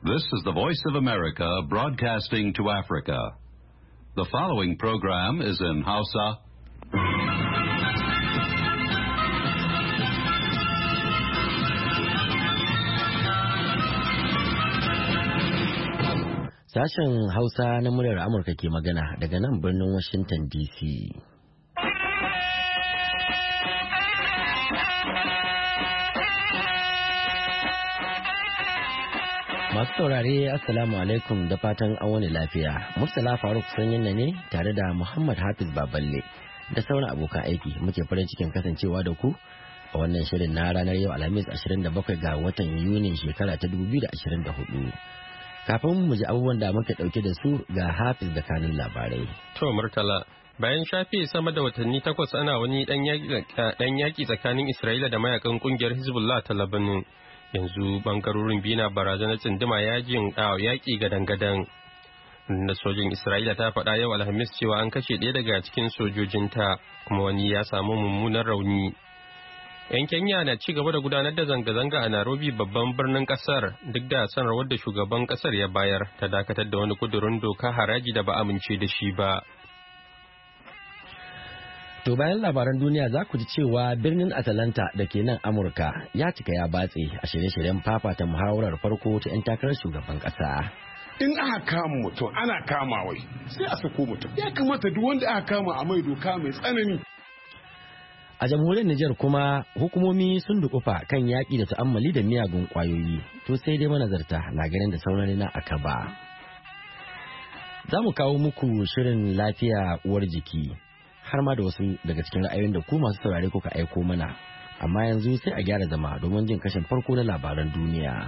This is the Voice of America broadcasting to Africa. The following program is in Hausa. Sashen Hausa na muryar Amurka ke magana daga nan birnin Washington DC. Masu saurare Assalamu alaikum da fatan an wani lafiya. Murtala Faruk Sanyin ne tare da Muhammad Hafiz Baballe da sauran abokan aiki muke farin cikin kasancewa da ku a wannan shirin na ranar yau Alhamis 27 ga watan Yuni shekara ta 2024. Kafin mu ji abubuwan da muka dauke da su ga Hafiz da kanun labarai. To Murtala, bayan shafe sama da watanni 8 ana wani dan yaki tsakanin Isra'ila da mayakan kungiyar Hezbollah ta Lebanon. Yanzu bangarorin biyu na barazanar tsinduma yajin yaƙi gadan-gadan. Da sojin Isra'ila ta faɗa yau Alhamis cewa an kashe ɗaya daga cikin sojojinta kuma wani ya samu mummunan rauni. 'Yan Kenya na ci gaba da gudanar da zanga-zanga a Nairobi babban birnin kasar duk da sanarwar da shugaban kasar ya bayar ta dakatar da wani kudurin doka haraji da ba amince da shi ba. To bayan labaran duniya za ku ji cewa birnin Atlanta da ke nan Amurka ya cika ya batse a shirye-shiryen fafata muhawarar farko ta 'yan takarar shugaban kasa. In aka kama mutum ana kama wai sai a sako mutum. Ya kamata duk wanda aka kama a mai doka mai tsanani. A jamhuriyar Nijar kuma hukumomi sun dukufa kan yaƙi da ta'ammali da miyagun ƙwayoyi. To sai dai manazarta na ganin da sauran na akaba. Za mu kawo muku shirin lafiya uwar jiki. Har ma da wasu daga cikin ra'ayoyin da ku masu saurare kuka aiko mana. Amma yanzu sai a gyara zama domin jin kashin farko na labaran duniya.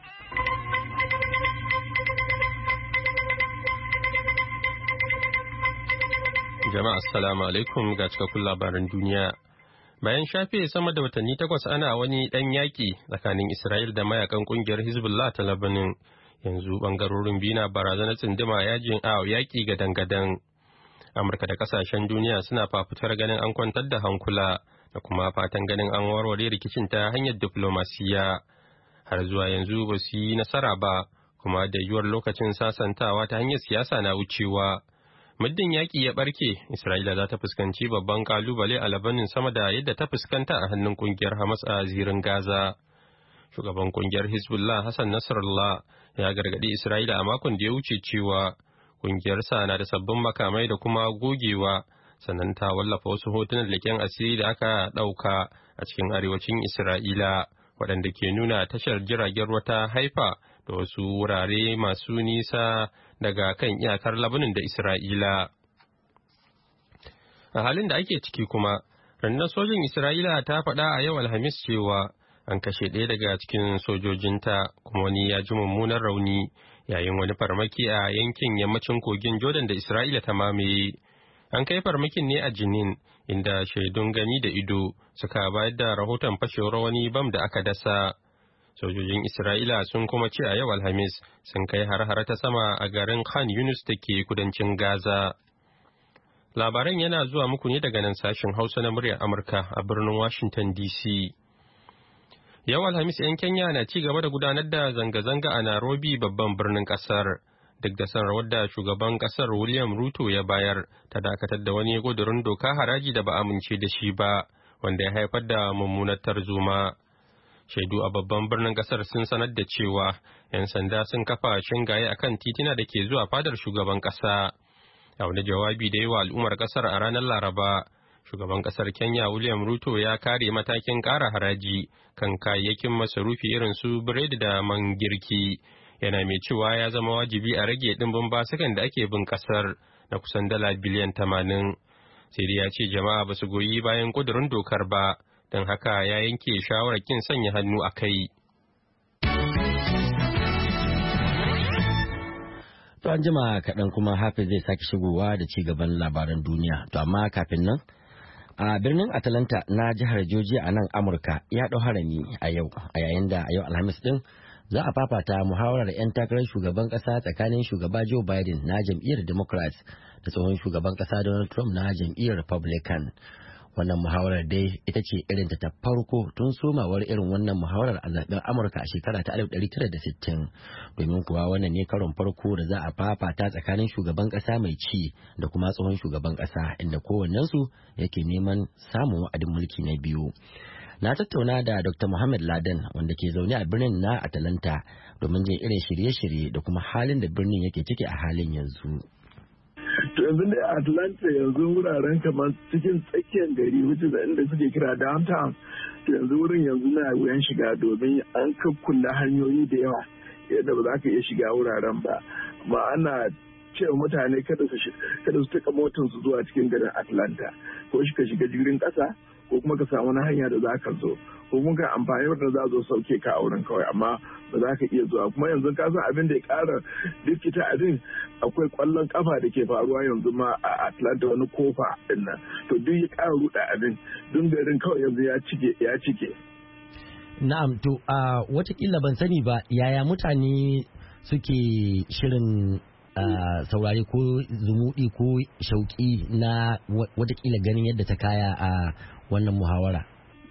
Jama'a assalamu alaikum ga cikakkun labaran duniya. Bayan shafe sama da watanni 8 ana wani dan yaki tsakanin Isra'il da mayakan kungiyar Hezbollah ta Lebanon. Yanzu bangarorin biyu na barazanar tsinduma yajin yaƙi gadan-gadan. Amurka da kasashen duniya suna fafutar ganin an kwantar da hankula da kuma fatan ganin an warware rikicin ta hanyar diplomasiya. Har zuwa yanzu ba su yi nasara ba, kuma da yiwuwar lokacin sasantawa ta hanyar siyasa na wucewa. Muddin yaƙi ya ɓarke, Isra'ila za ta fuskanci babban kalubale a Labanin sama da yadda ta fuskanta a hannun kungiyar Hamas a zirin Gaza. Shugaban kungiyar Hezbollah Hassan Nasrallah ya gargaɗi Isra'ila a makon da ya wuce cewa kungiyarsa na da sabbin makamai da kuma gogewa, sannan ta wallafa wasu hotunan leƙen asiri da aka ɗauka a cikin arewacin Isra'ila waɗanda ke nuna tashar jiragen ruwa ta Haifa da wasu wurare masu nisa daga kan iyakar Labanin da Isra'ila. A halin da ake ciki kuma, rundunar sojin Isra'ila ta faɗa a yau Alhamis cewa an kashe ɗaya daga cikin sojojinta kuma wani ya ji mummunan rauni yayin wani farmaki a yankin yammacin kogin Jordan da Isra'ila ta mamaye. An kai farmakin ne a Jenin, inda shaidun gani da ido suka bayar da rahoton fashewar wani bam da aka dasa. Sojojin Isra'ila sun kuma ce a yau Alhamis sun kai har-hare ta sama a garin Khan Yunus da ke kudancin Gaza. Labaran yana zuwa muku ne daga nan sashen Hausa na muryar Amurka a birnin Washington DC. Yau Alhamis 'yan Kenya na ci gaba da gudanar da zanga-zanga a Nairobi babban birnin kasar. Duk da sanarwar da shugaban kasar William Ruto ya bayar ta dakatar da wani gudurin doka haraji da ba amince da shi ba, wanda ya haifar da mummunar tarzoma. Shaidu a babban birnin kasar sun sanar da cewa 'yan sanda sun kafa shingaye a kan titina da ke zuwa fadar shugaban kasa. A wani jawabi da yi wa al'ummar kasar a ranar Laraba, shugaban kasar Kenya William Ruto ya kare matakin ƙara haraji kan kayayyakin masarufi irin su biredi da man girki. Yana mai cewa ya zama wajibi a rage ɗimbin basukan da ake bin kasar na kusan dala biliyan 80. Sai dai ya ce jama'a ba su goyi bayan ƙudurin dokar ba, don haka ya yanke shawarar kin sanya hannu a kai. To an jima kaɗan kuma Hafiz zai sake shigowa da ci gaban labaran duniya. To amma kafin nan, a birnin Atlanta na jihar Georgia a nan Amurka ya ɗau harami a yau, a yayin da a yau Alhamis ɗin za a fafata muhawarar 'yan takarar shugaban ƙasa tsakanin shugaba Joe Biden na jam'iyyar Democrats da tsohon shugaban ƙasa Donald Trump na jam'iyyar Republican. Wannan muhawarar dai ita ce irinta ta farko tun somawar irin wannan muhawarar a zaben Amurka a shekara ta 1960, domin kuwa wannan ne karon farko da za a fafata tsakanin shugaban ƙasa mai ci da kuma tsohon shugaban ƙasa, inda kowannensu yake neman samun wa'adin mulki na biyu. Na tattauna da Dr. Muhammad Laden wanda ke zaune a birnin na Atlanta domin jin irin shirye-shirye da kuma halin da birnin yake ciki a halin yanzu. To yanzu dai a Atlanta yanzu wuraren kamar cikin tsakiyar gari wuce da inda suke kira downtown, to yanzu wurin yanzu na wuyan shiga domin an kukkulle hanyoyi da yawa yadda ba za ka iya shiga wuraren ba. Ma ana cewa mutane kada su taka motarsu zuwa cikin garin Atlanta, ko ka shiga jirgin ƙasa ko kuma ka samu na hanya da za ka zo, ko kuma ka amfani da za zo sauke ka a wurin kawai, amma ba za ka iya zuwa. Kuma yanzu ka san abin da ya ƙara dukita abin, akwai ƙwallon kafa da ke faruwa yanzu ma a Atlanta, wani kofa din nan, to duk ya ƙara ruɗa abin, duk garin kawai yanzu ya cike. Na'am, to watakila ban sani ba yaya mutane suke shirin saurare ko zumuɗi ko shauƙi na watakila ganin yadda ta kaya a wannan muhawara.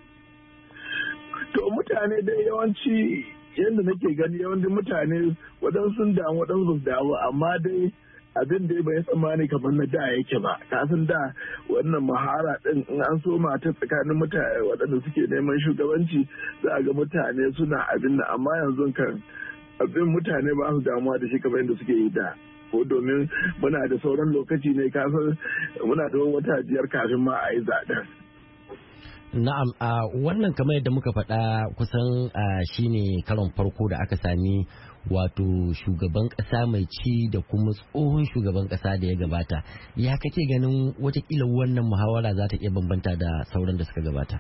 To mutane dai yawanci yadda nake gani yawancin mutane waɗansu sun damu waɗansu su damu, amma dai abin da bai tsammani kamar na da yake ba. Kasan da wannan muhawara din in an so mata tsakanin mutane waɗanda suke neman shugabanci, za a ga mutane suna abin da, amma yanzu kan abin mutane ba su damuwa da shi kamar yadda suke yi da. Ko domin muna da sauran lokaci ne, kasan muna da wata 5 kafin ma a yi zaɓen. Na'am, wannan kamar yadda muka faɗa kusan shine karon farko da aka sami wato shugaban ƙasa mai ci da kuma tsohon shugaban ƙasa da ya gabata. Ya kake ganin watakila wannan muhawara za ta iya bambanta da sauran da suka gabata?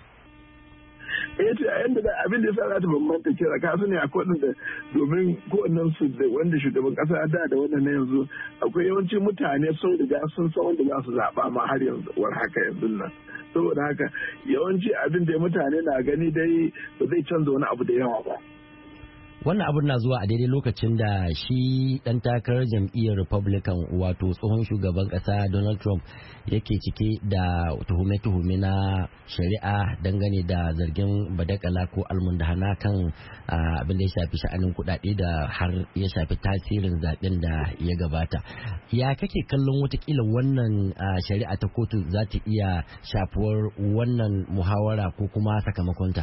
To yanda da abin da ya sa za ta bambanta kira ka sani akwai wanda domin kowannen su da wanda shugaban kasa da wannan na yanzu akwai yawanci mutane sun riga sun san wanda za su zaɓa ma har yanzu war haka yanzu nan, saboda haka yawanci abin da mutane na gani dai ba zai canza wani abu da yawa ba. Wannan abun na zuwa a daidai lokacin da shi dan takarar jam'iyyar Republican wato tsohon shugaban kasa Donald Trump yake cike da tuhume-tuhume na shari'a dangane da zargin badakala ko almundahana kan abin da ya shafi sha'anin kuɗaɗe da har ya shafi tasirin zaben da ya gabata. Ya kake kallon watakila wannan shari'a ta kotu za ta iya shafuwar wannan muhawara ko kuma sakamakonta?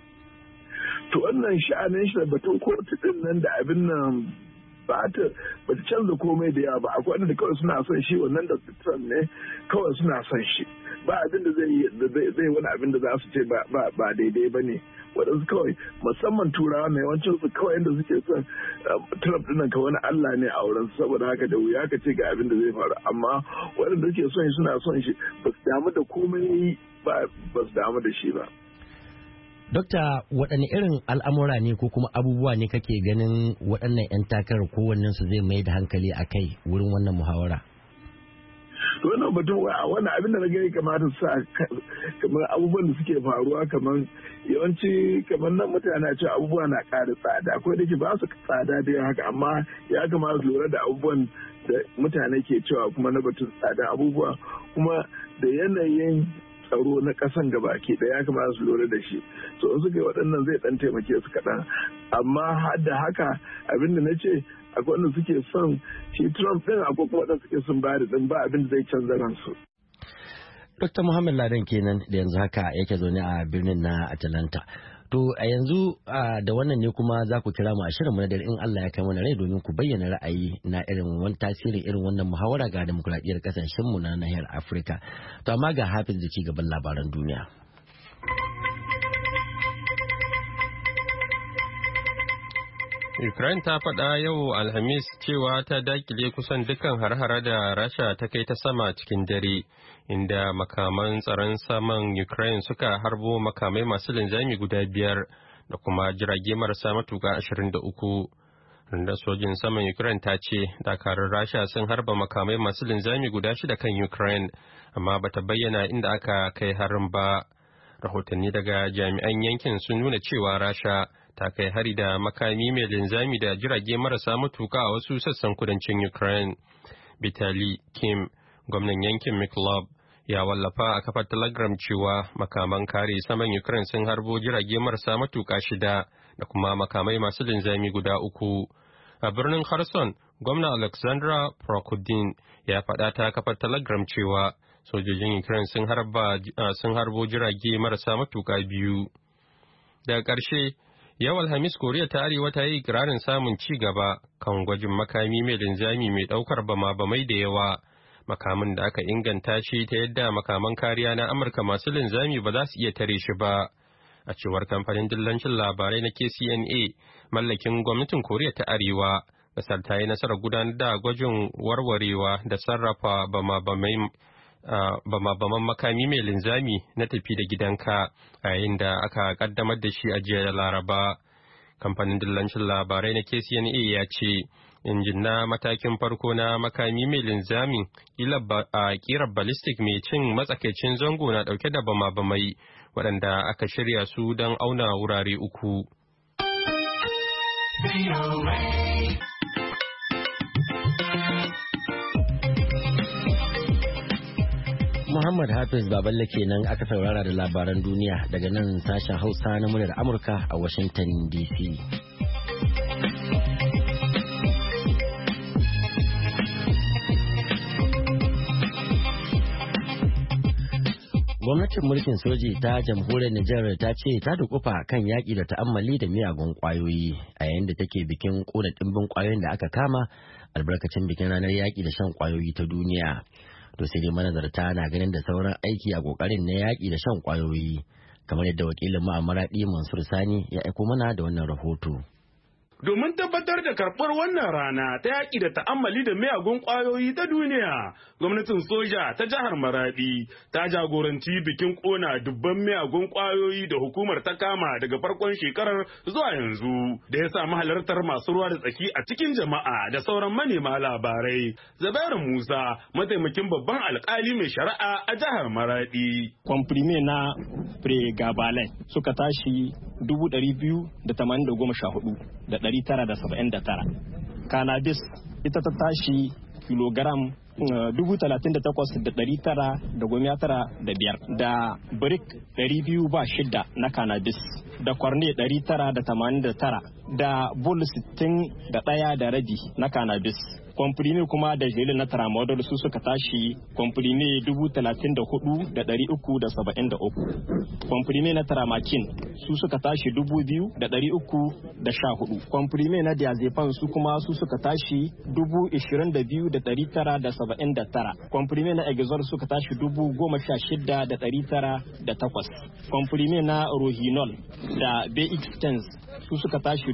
To wannan sha'anin shi da batun kotu din nan da abin nan ba ta canza komai da yawa ba. Akwai wanda kawai suna son shi, wannan da Trump ne kawai suna son shi, ba abin da zai wani abin da za su ce ba daidai ba ne. Waɗansu kawai musamman turawa na yawancin su kawai yadda suke son Trump din nan ka wani Allah ne a wurin, saboda haka da wuya ka ce ga abin da zai faru, amma waɗanda suke son shi suna son shi, ba su damu da komai ba su damu da shi ba. Dokta, waɗanne irin al'amura ne ko kuma abubuwa ne kake ganin waɗannan 'yan takarar kowannen su zai mai da hankali a kai wurin wannan muhawara? To wannan batun wannan abin da na gani kamata sa kamar abubuwan da suke faruwa, kamar yawanci kamar nan mutane cewa abubuwa na ƙara tsada, akwai da ke ba su tsada da haka, amma ya kamata su lura da abubuwan da mutane ke cewa kuma na batun tsada abubuwa, kuma da yanayin tsaro na kasan gabaki da ya kamata su lura da shi. So in suka yi waɗannan zai ɗan taimake su kaɗan, amma har da haka abin da na ce akwai wanda suke son shi Trump ɗin, akwai kuma waɗanda suke son bayar ɗin, ba abin da zai canza ransu. Dr. Muhammad Laden kenan da yanzu haka yake zaune a birnin na Atlanta. To a yanzu da wannan ne kuma za ku kira mu a shirinmu na dare in Allah ya kai mana rai domin ku bayyana ra'ayi na irin wani tasirin irin wannan muhawara ga demokuraɗiyyar kasashenmu na nahiyar Afirka. To amma ga Hafiz da ci gaban labaran duniya. Ukraine ta faɗa yau Alhamis cewa ta dakile kusan dukkan har-hara da Rasha ta kai ta sama cikin dare, inda makaman tsaron saman Ukraine suka harbo makamai masu linzami guda 5 da kuma jirage marasa matuka 23. Rundar sojin saman Ukraine ta ce dakarun Rasha sun harba makamai masu linzami guda 6 kan Ukraine, amma bata bayyana inda aka kai harin ba. Rahotanni daga jami'an yankin sun nuna cewa Rasha ta kai hari da makami mai linzami da jirage marasa matuka a wasu sassan kudancin Ukraine. Vitali Kim, gwamnan yankin Mykolaiv, ya wallafa a kafar Telegram cewa makaman kare saman Ukraine sun harbo jirage marasa matuƙa 6 da kuma makamai masu linzami guda 3. A birnin Kherson, gwamna Alexandra Prokudin ya faɗa ta kafar Telegram cewa sojojin Ukraine sun harbo jirage marasa matuƙa 2. Daga ƙarshe, yau Alhamis Koriya ta Arewa ta yi ikirarin samun ci gaba kan gwajin makami mai linzami mai ɗaukar bama-bamai da yawa. Makamin da aka inganta shi ta yadda makaman kariya na Amurka masu linzami ba za su iya tare shi ba. A cewar kamfanin dillancin labarai na KCNA, mallakin gwamnatin Koriya ta Arewa, ƙasar ta yi nasarar gudanar da gwajin warwarewa da sarrafa bama-baman makami mai linzami na tafi da gidanka a yayin da aka kaddamar da shi a jiya Laraba. Kamfanin dillancin labarai na KCNA ya ce, injin na matakin farko na makami mai linzamin a kirar ballistic mai cin matsakaicin zango na dauke da bama-bamai waɗanda aka shirya su don auna wurare 3. Muhammad Hafiz Baballe kenan aka saurara da labaran duniya daga nan sashen Hausa na muryar Amurka a Washington DC. Gwamnatin mulkin soji ta jamhuriyar Nijar ta ce ta dukufa kan yaƙi da ta'ammali da miyagun ƙwayoyi a yayin da take bikin ƙona ɗimbin ƙwayoyin da aka kama albarkacin bikin ranar yaƙi da shan ƙwayoyi ta duniya. To sai dai manazarta na ganin da sauran aiki a ƙoƙarin na yaƙi da shan ƙwayoyi kamar yadda wakilin mu a Maraɗi Mansur Sani ya aiko mana da wannan rahoto. Domin tabbatar da karɓar wannan rana ta yaƙi da ta'ammali da miyagun ƙwayoyi ta duniya, gwamnatin soja ta jihar Maradi ta jagoranci bikin ƙona dubban miyagun ƙwayoyi da hukumar ta kama daga farkon shekarar zuwa yanzu, da ya samu halartar masu ruwa da tsaki a cikin jama'a da sauran manema labarai. Zabairu Musa, mataimakin babban alƙali mai shari'a a jihar Maradi. Komprime na Pregabalin suka tashi 2,214,979. Cannabis ita ta tashi kilogram 38,995 da brick 206 na cannabis da kwarne 989 da bull 61 da rabi na cannabis. Komprime kuma da jeli na tramadol su suka tashi komprime 34,373. Komprime na tramakin su suka tashi 2,314. Komprime na diazepam su kuma su suka tashi 22,979. Komprime na exor suka tashi 16,908. Komprime na rohinol da bx10 su suka tashi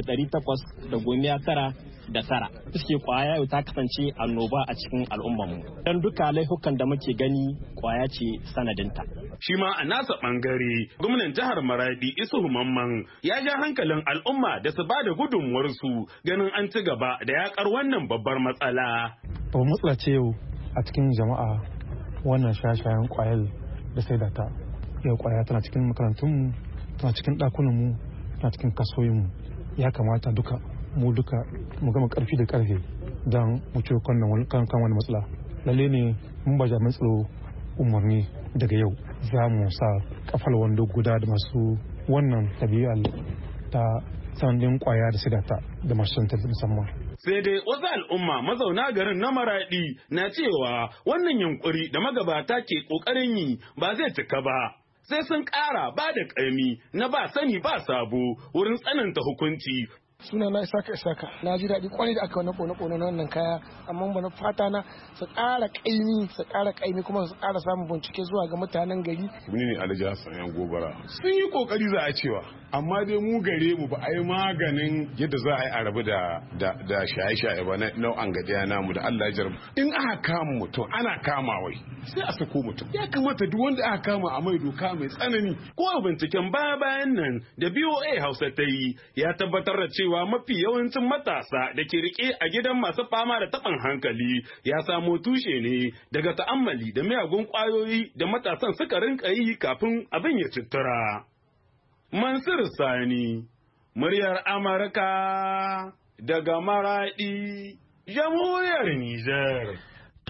899. Suke kwaya yau ta kasance annoba a cikin al'ummarmu. Don duka laifukan da muke gani kwaya ce sanadinta. Shi ma a nasa bangare, gwamnan jihar Maradi Isuhu Mamman ya ja hankalin al'umma da su bada gudunmuwarsu ganin an ci gaba da yakar wannan babbar matsala. Babbar matsala ce yau a cikin jama'a wannan shaye-shayen kwayar da sai da ta. Yau kwaya tana cikin makarantunmu, tana cikin ɗakunanmu, tana cikin kasuwoyinmu. Ya kamata mu duka mu gama karfi da karfe don mu ciwo kan wani matsala. Lalle ne mun ba jami'an tsaro umarni daga yau za mu sa kafal wando guda da masu wannan tabi'ar ta sanadin kwaya da sidata da masu santar musamman. Sai dai wasu al'umma mazauna garin na Maradi na cewa wannan yunkuri da magabata ke kokarin yi ba zai cika ba. Sai sun ƙara ba da ƙarmi na ba sani ba sabo wurin tsananta hukunci. Suna na Isaka na ji daɗi kwarai da aka wani kone na wannan kaya, amma ba na fata na su ƙara ƙaimi kuma su ƙara samun bincike zuwa ga mutanen gari. Ni ne Alhaji Hassan yan gobara. Sun yi kokari za a cewa, amma dai mu gare mu ba a yi maganin yadda za a yi a rabu da shaye-shaye ba na nau'an gadiya namu da Allah ya jarabu. In aka kama mutum ana kama wai sai a sako mutum. Ya kamata duk wanda aka kama a mai doka mai tsanani. Ko a binciken baya-bayan nan da BOA Hausa ta yi ya tabbatar da cewa mafi yawancin matasa da ke rike a gidan masu fama da taɓin hankali ya samo tushe ne daga ta'ammali da miyagun ƙwayoyi da matasan suka rinka yi kafin abin ya cittura. Mansur Sani, muryar Amurka daga Maraɗi, jamhuriyar Nijar.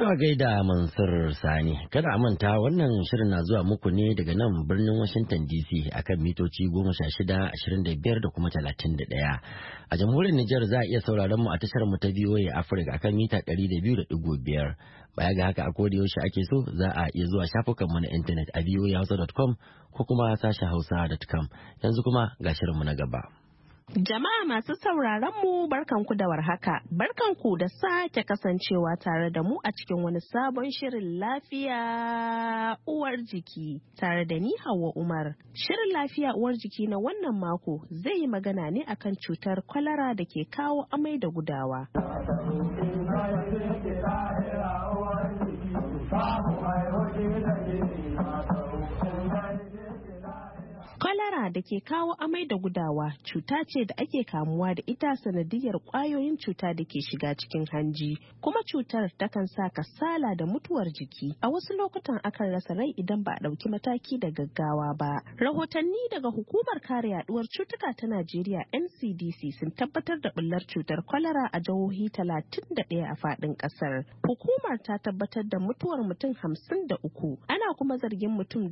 To a gaida Mansur Sani, kada a manta wannan shirin na zuwa muku ne daga nan birnin Washington DC akan mitoci 16, 25 da kuma 31. A jamhuriyar Nijar za a iya sauraron mu a tashar mu ta VOA Africa akan mita 200.5. Baya ga haka a koda yaushe ake so za a iya zuwa shafukan mu na intanet a voahausa.com ko kuma sashen hausa.com. Yanzu kuma ga shirin mu na gaba. Jama'a masu sauraron mu barkanku da warhaka, barkanku da sake kasancewa tare da mu a cikin wani sabon shirin lafiya uwar jiki tare da ni Hauwa Umar. Shirin lafiya uwar jiki na wannan mako zai yi magana ne akan cutar kwalara da ke kawo amai da gudawa. Kwalara da ke kawo amai da gudawa cuta ce da ake kamuwa da ita sanadiyar ƙwayoyin cuta da ke shiga cikin hanji, kuma cutar takan sa kasala da mutuwar jiki. A wasu lokutan akan rasa rai idan ba a ɗauki mataki da gaggawa ba. Rahotanni daga Hukumar Kare Yaduwar Cutuka ta Najeriya NCDC sun tabbatar da bullar cutar kwalara a jihohi 31 a faɗin ƙasar. Hukumar ta tabbatar da mutuwar mutum 53, ana kuma zargin mutum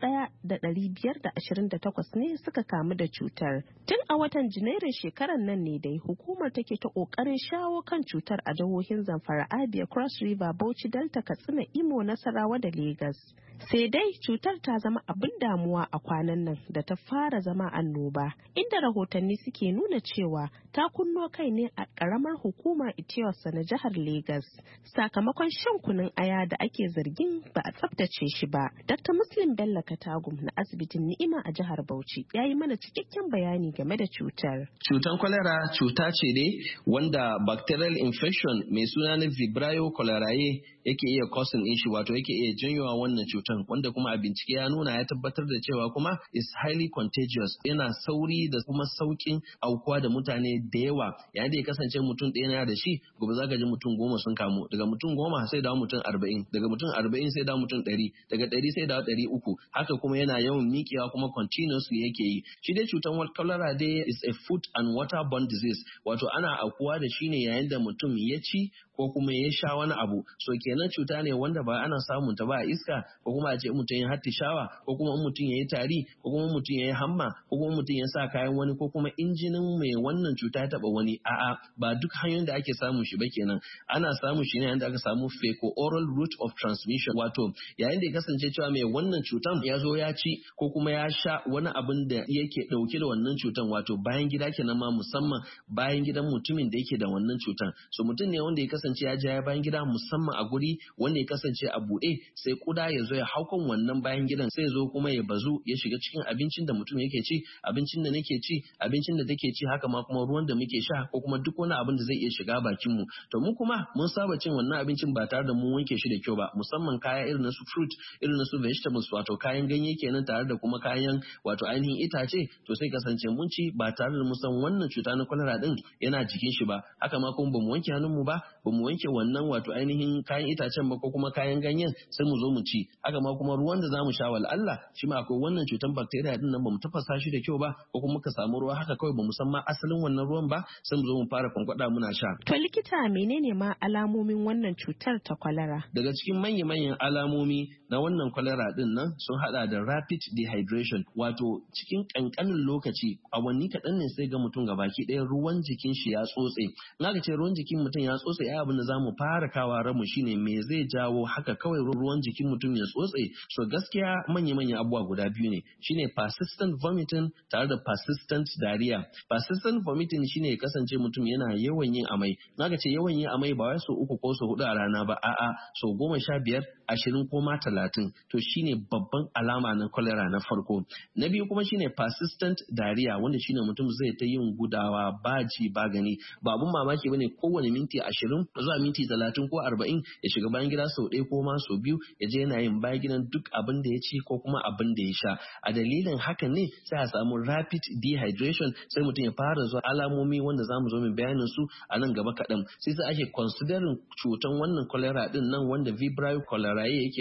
1,528 ne suka kamu da cutar. Tun a watan Janairun shekarar nan ne dai hukumar take ta kokarin shawo kan cutar a jihohin Zamfara, Abia, Cross River, Bauchi, Delta, Katsina, Imo, Nasarawa da Lagos. Sai dai cutar ta zama abin damuwa a kwanan nan da ta fara zama annoba, inda rahotanni suke nuna cewa ta kunno kai ne a karamar hukumar Itiyosa na jihar Lagos sakamakon shan kunun aya da ake zargin ba a tsaftace shi ba. Dr. Muslim Bello Katagum na asibitin Ni'ima a jihar Bauchi ya yi mana cikakken bayani game da cutar. Cutar kwalera cuta ce dai wanda bacterial infection mai suna na Vibrio cholerae yake iya causing din shi, wato yake iya janyowa wannan cutan, wanda kuma a bincike ya nuna ya tabbatar da cewa kuma is highly contagious, yana sauri da kuma saukin aukuwa da mutane da yawa. Yayin da ya kasance mutum ɗaya na da shi, gobe zaka ji mutum 10 sun kamu, daga mutum 10 sai dawo mutum 40, daga mutum 40 sai dawo mutum 100, daga 100 sai dawo 300. Haka kuma yana yawan miƙewa kuma continuously yake yi. Shi dai cutan cholera dai is a food and waterborne disease, wato ana aukuwa da shi ne yayin da mutum ya ci ko kuma ya sha wani abu. So kenan cuta ne wanda ba ana samun ta ba a iska, ko kuma a ce mutum ya hattishawa, ko kuma mutum ya yi tari, ko kuma mutum ya yi hamma, ko kuma mutum ya sa kayan wani, ko kuma injinin mai wannan cuta ya taba wani. A'a, ba duk hanyoyin da ake samun shi ba kenan. Ana samun shi ne yayin da aka samu fecal-oral route of transmission, wato yayin da ya kasance cewa mai wannan cutan ya zo ya ci ko kuma ya sha wani abin da yake dauke da wannan cutan, wato bayan gida kenan, ma musamman bayan gidan mutumin da yake da wannan cutan. So mutum ne wanda ya kasance ya ja bayan gida musamman a guri wanda ya kasance a buɗe, sai kuda ya zo ya hau kan wannan bayan gidan, sai zo kuma ya bazu ya shiga cikin abincin da mutum yake ci, abincin da nake ci, abincin da take ci, haka ma kuma ruwan da muke sha, ko kuma duk wani abin da zai iya shiga bakin mu. To mu kuma mun saba cin wannan abincin ba tare da mun wanke shi da kyau ba, musamman kaya irin su fruit, irin su vegetables, wato kayan ganye kenan, tare da kuma kayan wato ainihin itace. To sai kasance mun ci ba tare da mu san wannan cuta na kwalara din yana jikin shi ba. Haka ma kuma bamu wanke hannun mu ba, bamu wanke wannan wato ainihin kayan itacen ba, ko kuma kayan ganyen, sai mu zo mu ci. Haka ma kuma ruwan da zamu sha, wal Allah shi ma akwai wannan cutan bacteria din nan, bamu tafasa shi da kyau ba, ko kuma ka samu ruwa haka kawai bamu san ma asalin wannan ruwan ba, sai mu zo mu fara kwankwada muna sha. To likita, menene ma alamomin wannan cutar ta kwalara? Daga cikin manyan alamomi na wannan kwalara din nan sun hada da rapid dehydration, wato cikin kankanin lokaci, awanni kaɗan ne sai ga mutum gabaki ɗaya ruwan jikin shi ya tsotse. In aka ce ruwan jikin mutum ya tsotse, ai abin da zamu fara kawa ramu shine me zai jawo haka kawai ruwan jikin mutum ya tsotse. So gaskiya manya abubuwa guda biyu ne, shine persistent vomiting tare da persistent diarrhea. Persistent vomiting shine ya kasance mutum yana yawan yin amai. In aka ce yawan yin amai ba wai so 3 ko so 4 a rana ba, a'a so 15, 20 ko ma 30. To shine babban alama na cholera na farko. Na biyu kuma shine persistent diarrhea, wanda shine mutum zai ta yin gudawa baji ba gani. Ba abun mamaki bane kowane minti 20 zuwa minti 30 ko 40 ya shiga bayan gida sau 1 ko ma sau 2, ya je yana yin bayan gidan duk abin da ya ci ko kuma abin da ya sha. A dalilin hakan ne sai a samu rapid dehydration, sai mutum ya fara zuwa alamomi wanda zamu zo mu bayanin su a nan gaba kaɗan. Sai ake considering cutan wannan cholera din nan, wanda Vibrio cholerae yake causing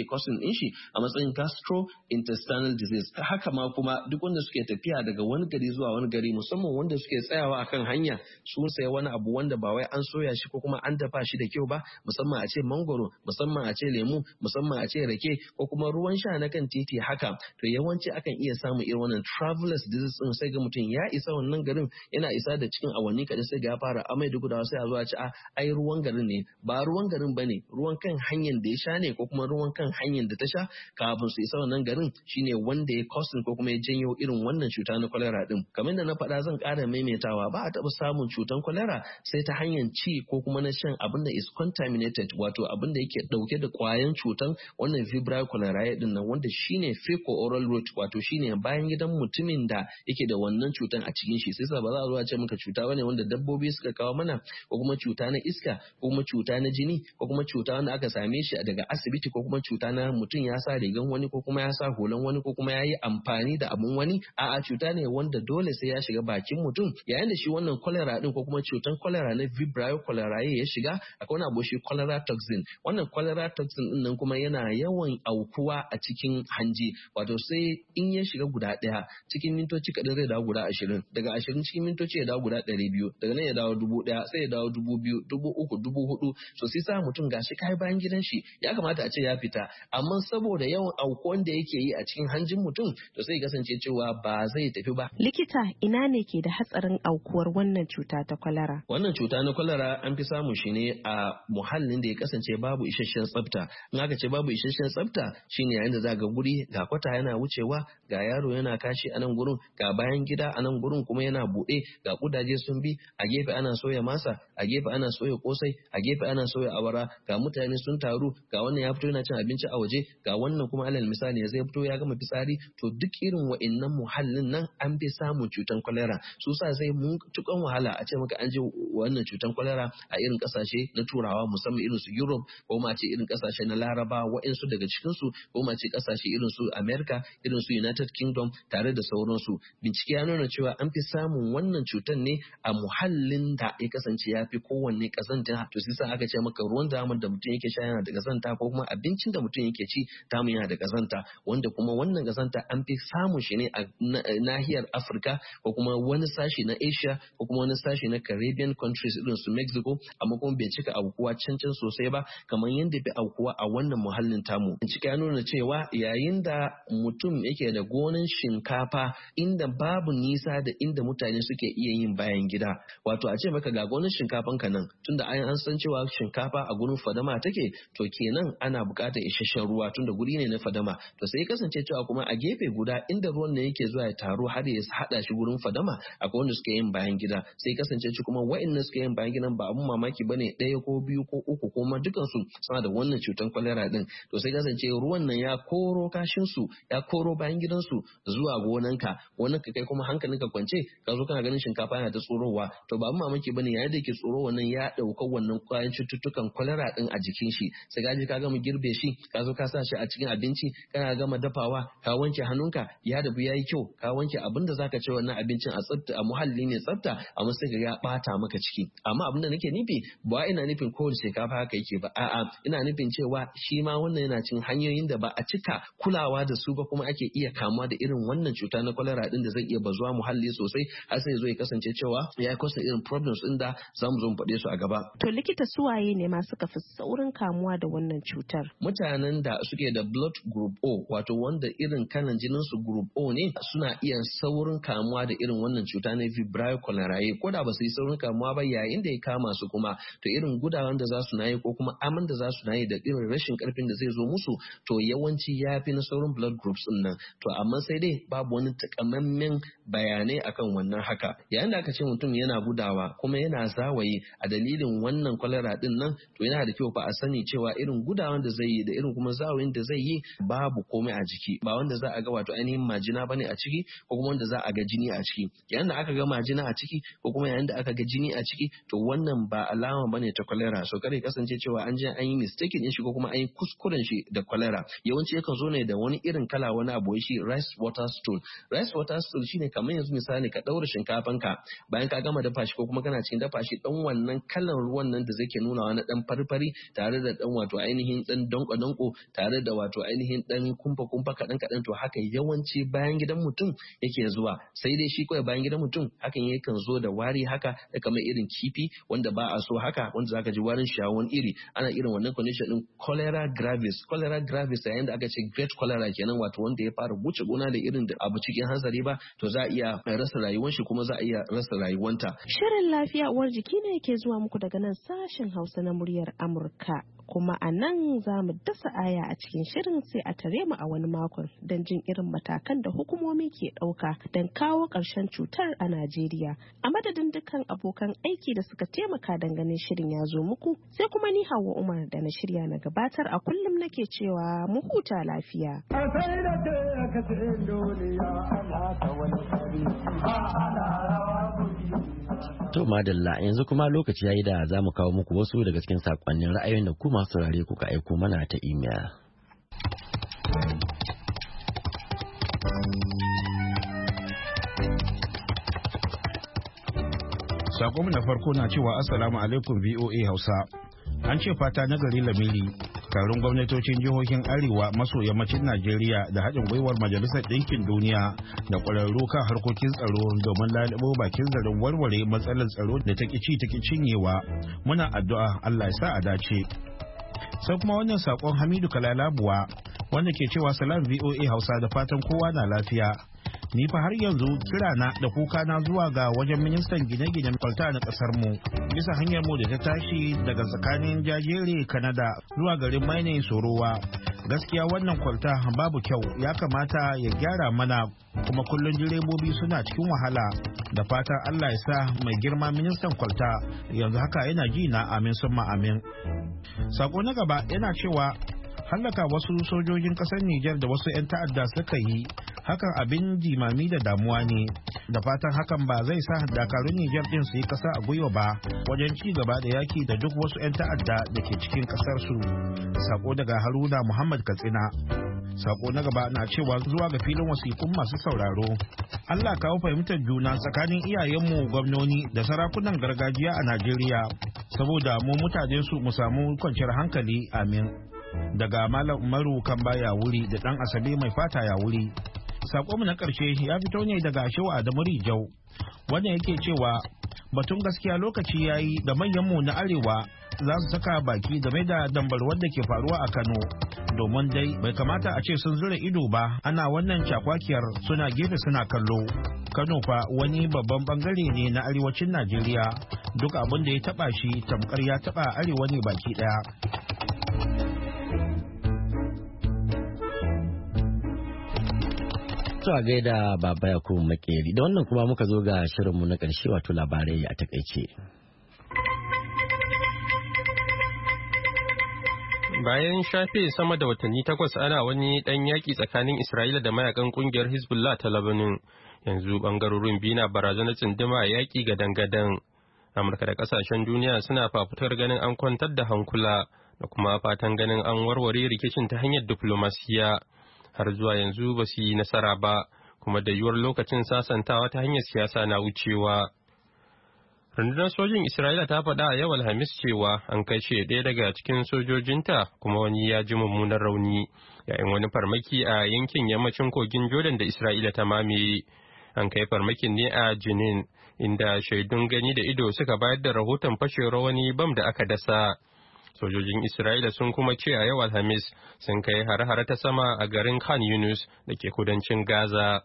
din shi a matsayin gastrointestinal disease. Haka ma kuma duk wanda suke tafiya daga wani gari zuwa wani gari, musamman wanda suke tsayawa akan hanya sun saya wani abu wanda ba wai an soya shi ko kuma an dafa shi da kyau ba, musamman a ce mangoro, musamman a ce lemu, musamman a ce rake ko kuma ruwan sha na kan titi haka, to yawanci akan iya samun irin wannan travelers disease din. Sai ga mutum ya isa wannan garin, yana isa da cikin awanni kaɗan sai ga ya fara amai da gudawa, sai a zo a ce ai ruwan garin ne. Ba ruwan garin bane, ruwan kan hanyar da ya sha ne ko kuma ruwan kan hanyar da ta sha kafin su isa wannan garin shine wanda ya causing ko kuma ya janyo irin wannan cuta na cholera din. Kamar da na faɗa zan ƙara maimaitawa, ba a taɓa samun cutan cholera sai ta hanyar ci ko kuma na shan abin da is contaminated, wato abin da yake ɗauke da ƙwayan cutan wannan Vibrio cholerae din nan, wanda shine fecal oral route, wato shine bayan gidan mutumin da yake da wannan cutan a cikin shi. Sai ba za a zo a ce maka cuta bane wanda dabbobi suka kawo mana, ko kuma cuta na iska, ko kuma cuta na jini, ko kuma cuta wanda aka same shi daga asibiti, ko kuma cuta na mutum ya sa rigan wani ko kuma ya sa hulan wani ko kuma ya yi amfani da abun wani. A'a, cuta ne wanda dole sai ya shiga bakin mutum. Yayin da shi wannan cholera din ko kuma cutan cholera na Vibrio cholerae ya shiga, akwai wani abu shi cholera toxin. Wannan cholera toxin din nan kuma yana yawan aukuwa a cikin hanji, wato sai in ya shiga guda ɗaya cikin mintoci kaɗan zai dawo guda 20, daga 20 cikin mintoci ya dawo guda 200, daga nan ya dawo 1000, sai ya dawo 2000, 3000, 4000. So sai sa mutum gashi kai bayan gidan shi ya kamata a ce ya fita, amma saboda yawan aukuwan da yake yi a cikin hanjin mutum, to sai kasance cewa ba zai tafi ba. Likita, ina ne ke da hatsarin aukuwar wannan cuta ta kwalara? Wannan cuta na kwalara an fi samun shi ne a muhallin da ya kasance babu isasshen tsafta. In aka ce babu isasshen tsafta shine yayin da za ga guri ga kwata yana wucewa, ga yaro yana kashi a nan gurin, ga bayan gida a nan gurin kuma yana buɗe, ga kudaje sun bi, a gefe ana soya masa, a gefe ana soya kosai, a gefe ana soya awara, ga mutane sun taru, ga wannan ya fito yana cin abinci a waje, ga wannan kuma alal misali ya zai fito ya gama fitsari. To duk irin wa'annan muhallin nan an fi samun cutan kwalera. Su sa sai mun tukan wahala a ce maka an je wannan cutan kwalera a irin kasashe na turawa, musamman irin su Europe, ko ma ce irin kasashe na Laraba, wa'insu daga cikin su, ko ma ce kasashe irin su America, irin su United Kingdom tare da sauransu. Bincike ya nuna cewa an fi samun wannan cutan ne a muhallin da ya kasance ya fi kowanne kazanta. To sai sa aka ce maka ruwan damar da mutum yake sha yana da kazanta, ko kuma abincin da mutum yake ci tamu yana da kazanta, wanda kuma wannan kazanta an fi samun shi ne a nahiyar Afirka, ko kuma wani sashi na Asia, ko kuma wani sashi na Caribbean countries irin su Mexico, amma kuma bai cika aukuwa can sosai ba kamar yadda bai aukuwa a wannan muhallin tamu. Bincike ya nuna cewa yayin da mutum yake da gonan shinkafa inda babu nisa da inda mutane suke iya yin bayan gida, wato a ce maka ga gonan shinkafan ka nan, tunda an san cewa shinkafa a gurin fadama take, to kenan ana buƙatar isasshen ruwa tunda guri ne na fadama. To sai kasance cewa kuma a gefe guda inda ruwan ne yake zuwa ya taru har ya hada shi gurin fadama, akwai wanda suke yin bayan gida. Sai kasance kuma wa'annan suke yin bayan gidan ba abun mamaki bane, ɗaya ko biyu ko uku ko ma dukan su suna da wannan cutan kwalera din. To sai kasance ruwan nan ya koro kashin su, ya koro bayan gidan su zuwa gonanka, wannan ka kai kuma hankalinka kwance ka zo kana ganin shinkafa yana ta tsorowa. To ba abun mamaki bane, yayin da yake tsoro wannan ya dauka wannan kwayan cututtukan kwalera din a jikin shi. Sai ka je ka gama girbe shi, ka zo ka sa shi a cikin abinci, kana gama dafawa, ka wanke hannunka, ya dafu yayi kyau, ka wanke abin da zaka ci wannan abincin a tsafta, a muhalli ne tsafta, amma sai ka ya bata maka ciki. Amma abin da nake nufi ba ina nufin kowace shinkafa haka yake ba, a'a ina nufin cewa shi ma wannan yana cin hanyoyin da ba a cika kulawa da su ba, kuma ake iya kamuwa da irin wannan cuta na kwalera din da zai iya bazuwa muhalli sosai, har sai zo ya kasance cewa ya kusa irin problems din da zamu zo mu faɗe su a gaba. To likita, suwaye ne ma suka fi saurin kamuwa da wannan cutar? Mutanen da suke da blood group O, wato wanda irin kalan jinin su group O ne, suna iya saurin kamuwa da irin wannan cuta na Vibrio cholerae. Ko da ba su yi saurin kamuwa ba, yayin da ya kama su kuma, to irin gudawan da za su na yi ko kuma aman da za su na yi da irin rashin karfin da zai zo musu, to yawanci ya fi na sauran blood groups din nan. To amma sai dai babu wani takamaiman bayanai akan wannan haka. Yayin da aka ce mutum yana gudawa kuma yana zawayi a dalilin wannan cholera din nan, to yana da kyau fa a sani cewa irin gudawan da zai yi da irin kuma zawayin da zai yi babu komai a jiki, ba wanda za a ga wato ainihin majina bane a ciki, ko kuma wanda za a ga jini a ciki. Yayin da aka ga majina a ciki, ko kuma yayin da aka ga jini a ciki, to wannan ba alama bane ta cholera. So kare kasance cewa an je an yi mistake din shi ko kuma an yi kuskuren shi da cholera. Yawanci yakan zo ne da wani irin kala, wani abu shi rice water stool. Rice water stool shine kamar yanzu misali ka daura shinkafan ka, bayan ka gama dafa shi ko kuma kana cikin dafa shi, dan wannan kalan ruwan nan da zai ke nuna wani dan farfari tare da dan wato ainihin dan danko tare da wato ainihin dan kumfa kaɗan to haka yawanci bayan gidan mutum yake zuwa, sai dai shi kawai bayan gidan mutum hakan yakan zo da wari haka da kamar irin kifi wanda ba a so haka, wanda zaka ji warin shawon iri. Ana irin wannan condition din cholera gravis yayin da aka ce great cholera kenan, wato wanda ya fara wuce gona da irin da abu cikin hanzari ba, to za a iya rasa rayuwar shi kuma za a iya rasa rayuwanta. Shirin lafiya uwar jiki ne yake zuwa muku daga nan sashen Hausa na muryar Amurka, kuma a nan za mu dasa aya a cikin shirin, sai a tare mu a wani makon don jin irin matakan da hukumomi ke ɗauka don kawo ƙarshen cutar a Najeriya. A madadin dukkan abokan aiki da suka taimaka don ganin shirin ya zo muku, sai kuma ni Hauwa Umar da na shirya na gabatar a kullum nake cewa mu huta lafiya. To madalla, yanzu kuma lokaci yayi da za mu kawo muku wasu daga cikin sakonnin ra'ayoyin da ku masu saurare kuka aiko mana ta email. Sakonmu na farko na cewa Assalamu alaikum VOA Hausa. An ce fata na gari Lamiri, taron gwamnatocin jihohin Arewa maso yammacin Najeriya da haɗin gwiwar Majalisar Ɗinkin Duniya da ƙwararru kan harkokin tsaro domin lalubo bakin zaren warware matsalar tsaro da ta ƙici cinyewa. Muna addu'a Allah ya sa a dace. Sai kuma wannan sakon Hamidu Kalalabuwa wanda ke cewa salam VOA Hausa da fatan kowa na lafiya. Ni fa har yanzu kirana da kuka na zuwa ga wajen ministan gine-ginen kwalta na kasar mu bisa hanyar mu da ta tashi daga tsakanin Jajere Canada zuwa garin Maine Sorowa. Gaskiya wannan kwalta babu kyau, ya kamata ya gyara mana, kuma kullum direbobi suna cikin wahala. Da fatan Allah ya sa mai girma ministan kwalta yanzu haka yana ji na, amin summa amin. Sako na gaba yana cewa hallaka wasu sojojin kasar Nijar da wasu 'yan ta'adda suka yi, hakan abin jimami da damuwa ne. Da fatan hakan ba zai sa dakarun Nijar din su yi kasa a gwiwa ba wajen ci gaba da yaki da duk wasu 'yan ta'adda da ke cikin kasar su. Sako daga Haruna Muhammad Katsina. Sako na gaba na cewa zuwa ga filin wasikun masu sauraro. Allah kawo fahimtar juna tsakanin iyayenmu gwamnoni da sarakunan gargajiya a Najeriya, saboda mu mutanen su mu samu kwanciyar hankali, amin. Daga Malam Umaru Kamba ya wuri da ɗan Asabe mai fata ya wuri. Sakonmu na ƙarshe ya fito ne daga Shehu Adamu Rijau, wanda yake cewa batun gaskiya lokaci ya yi da manyanmu na Arewa za su saka baki game da dambarwar da ke faruwa a Kano, domin dai bai kamata a ce sun zura ido ba ana wannan cakwakiyar suna gefe suna kallo. Kano fa wani babban bangare ne na arewacin Najeriya, duk abin da ya taba shi tamkar ya taba arewa ne baki daya. To a gaida Baba Yakubu Makeri, da wannan kuma muka zo ga shirinmu na ƙarshe, wato labarai a takaice. Bayan shafe sama da watanni 8 ana wani ɗan yaƙi tsakanin Isra'ila da mayakan ƙungiyar Hezbollah ta Lebanon, yanzu ɓangarorin biyu na barazanar tsinduma yaƙi gadan-gadan. Amurka da ƙasashen duniya suna fafutar ganin an kwantar da hankula da kuma fatan ganin an warware rikicin ta hanyar diflomasiya. Har zuwa yanzu ba su yi nasara ba, kuma da yiwuwar lokacin sasantawa ta hanyar siyasa na wucewa. Rundunar sojin Isra'ila ta faɗa a yau Alhamis cewa an kashe ɗaya daga cikin sojojinta, kuma wani ya ji mummunan rauni yayin wani farmaki a yankin yammacin kogin Jordan da Isra'ila ta mamaye. An kai farmakin ne a Jenin, inda shaidun gani da ido suka bayar da rahoton fashewar wani bam da aka dasa. Sojojin Isra'ila sun kuma ce a yau Alhamis sun kai hare-hare ta sama a garin Khan Yunus da ke kudancin Gaza.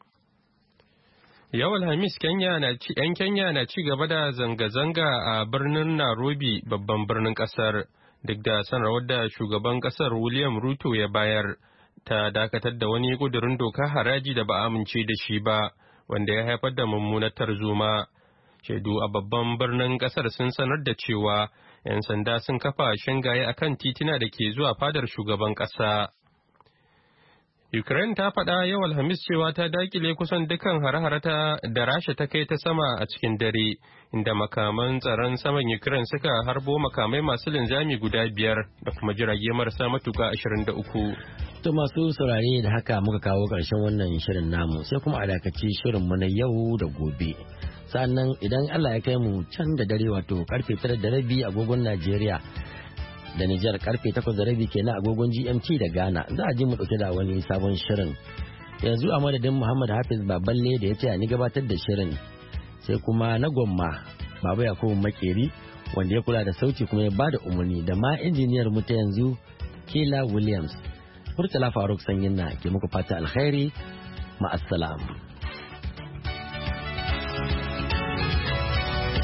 Yau Alhamis, ‘yan Kenya na ci gaba da zanga-zanga a birnin Nairobi, babban birnin kasar, duk da sanarwar da shugaban kasar William Ruto ya bayar ta dakatar da wani ƙudurin doka haraji da ba amince da shi ba, wanda ya haifar da mummunar tarzoma. Shaidu a babban birnin kasar sun sanar da cewa 'yan sanda sun kafa shingaye a kan titina da ke zuwa fadar shugaban ƙasa. Ukraine ta faɗa yau Alhamis cewa ta dakile kusan dukan hare-hare da Rasha ta kai ta sama a cikin dare, inda makaman tsaron saman Ukraine suka harbo makamai masu linzami guda 5 da kuma jirage marasa matuka 23. To masu saurare da haka muka kawo ƙarshen wannan shirin namu, sai kuma a dakaci shirinmu na yau da gobe. Sannan idan Allah ya kai mu can da dare, wato karfe 9:30 agogon Najeriya, da Nijar karfe 8:30 kenan agogon GMT da Ghana za a ji mu dauke da wani sabon shirin. Yanzu a madadin Muhammad Hafiz Baballe da ya ce ni gabatar da shirin sai kuma na Gwamma Baba Yakubu Makeri wanda ya kula da sauti kuma ya bada umarni da ma injiniyar mu ta yanzu Kila Williams. Murtala Faruk Sanyin na ke muku fata alkhairi ma'assalam.